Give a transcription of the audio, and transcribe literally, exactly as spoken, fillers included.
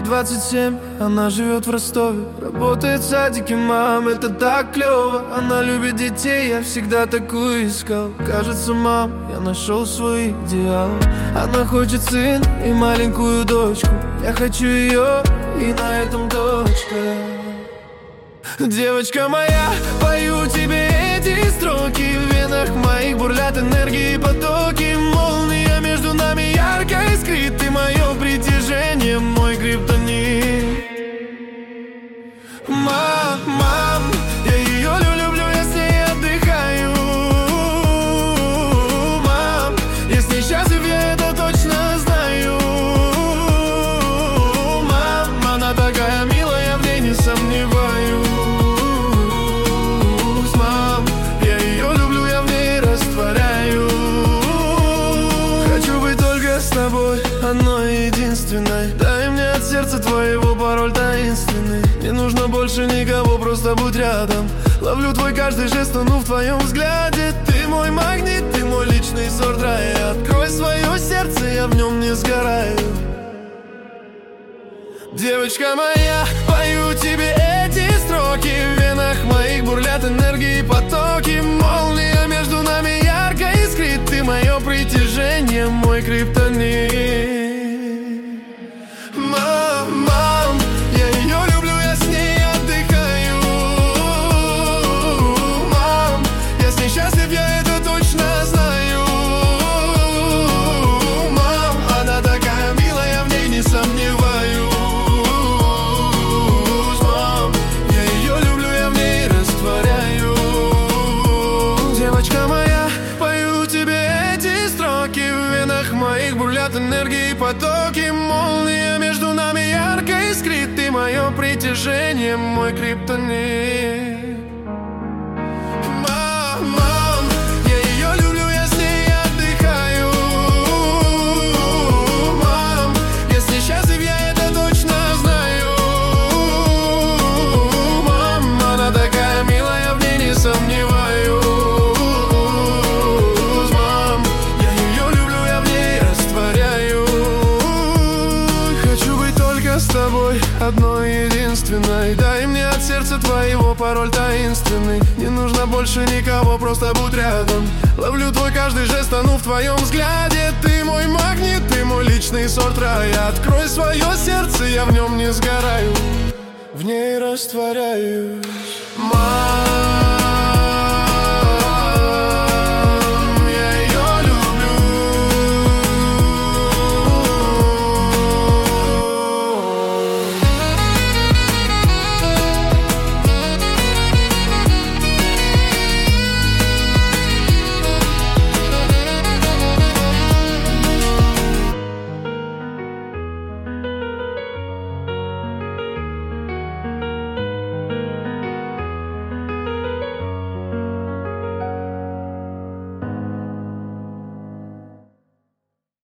двадцать семь, она живет в Ростове. Работает в садике, мам, это так клево. Она любит детей, я всегда такую искал. Кажется, мам, я нашел свой идеал. Она хочет сына и маленькую дочку. Я хочу ее, и на этом точка. Девочка моя, пою тебе эти строки. В венах моих бурлят энергии потоки. Молния между нами ярко искрит. Ты мое притяжение, мой криптонит. Мам, мам, я ее люблю, я с ней отдыхаю. Мам, я с ней счастлив, я это точно знаю. Мам, она такая милая, в ней не сомневаюсь. Мам, я ее люблю, я в ней растворяюсь. Хочу быть только с тобой, одной единственной. Дай мне от сердца твоего пароль таинственный. Не нужно больше никого, просто будь рядом. Ловлю твой каждый жест, тону в твоем взгляде. Ты мой магнит, ты мой личный сорт рая. Открой свое сердце, я в нем не сгораю. Девочка моя, пою тебе эти строки. В венах моих бурлят энергии потоки. Молния между нами ярко искрит. Ты мое притяжение, мой криптонит. Мам, мам, я ее люблю, я с ней отдыхаю. Мам, я с ней счастлив, я это точно знаю. Мам, она такая милая, в ней не сомневаюсь. Мам, я ее люблю, я в ней растворяюсь. Девочка моя, пою тебе эти строки. В венах моих бурлят энергии потоки. Молния между нами ярко искрит. Ты мое притяжение, мой криптонит. Мам, мам, я ее люблю, я с ней отдыхаю. Мам, я с ней счастлив, я это точно знаю. Мам, она такая милая, в ней не сомневаюсь. Мам, я ее люблю, я в ней растворяюсь. Хочу быть только с тобой, одной единственной. Дай мне от сердца твоего пароль таинственный. Не нужно больше никого, просто будь рядом. Ловлю твой каждый жест, тону в твоем взгляде. Ты мой магнит, ты мой личный сорт рая. Открой свое сердце, я в нем не сгораю, в ней растворяюсь.